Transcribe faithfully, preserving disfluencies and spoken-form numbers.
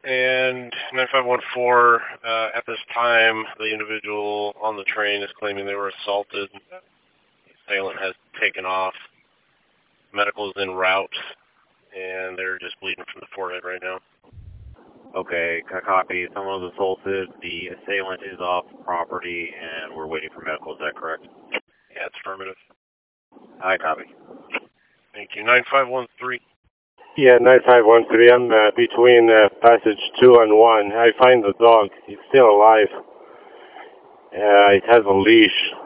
And nine five one four, uh, at this time, the individual on the train is claiming they were assaulted. The assailant has taken off. Medical is en route, and they're just bleeding from the forehead right now. Okay, copy. Someone was assaulted. The assailant is off property, and we're waiting for medical. Is that correct? Yeah, it's affirmative. I copy. Thank you. nine five one three. Yeah, nine five one three. I'm uh, between uh, passage two and one. I find the dog. He's still alive. Uh, it has a leash.